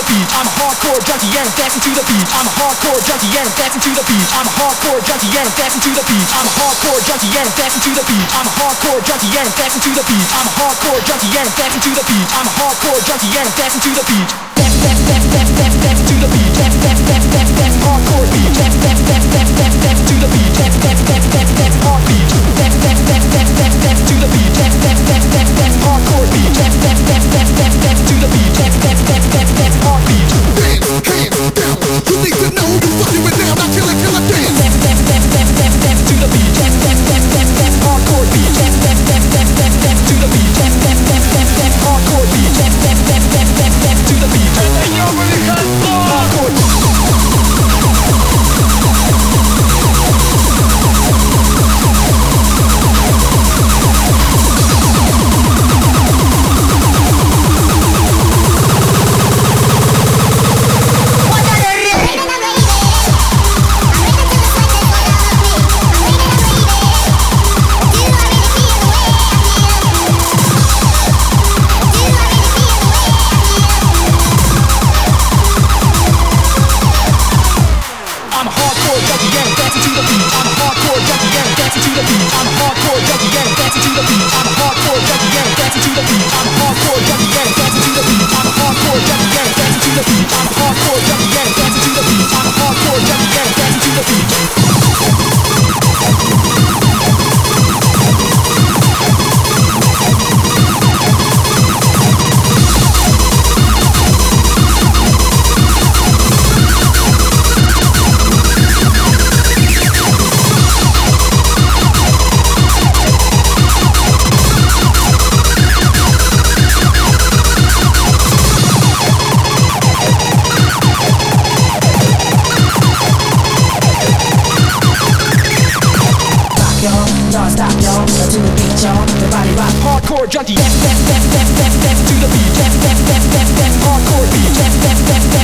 beat. I'm a hardcore junkie and I'm dancing to the beat. I'm a hardcore junkie and I'm dancing to the beat. I'm a hardcore junkie and I'm dancing to the beat. I'm a hardcore junkie and I'm dancing to the beat. I'm a hardcore junkie and I'm dancing to the beat. I'm a hardcore junkie and I'm dancing to the beat. I'm a hardcore junkie and I'm dancing to the beat. Dance to the beat. Dance hardcore beat. Dance to the beat. Dance heartbeat. Dance to the beat. Dance hardcore beat. Dance to the beat. Dance heartbeat. Down. You need to know you fucking with now, not till I dance. Dance to the beat. Dance hardcore beat. Dance to the beat. Dance hardcore beat. Dance to the beat. And you really got hardcore. Hardcore junkie, to the beat, hardcore beat,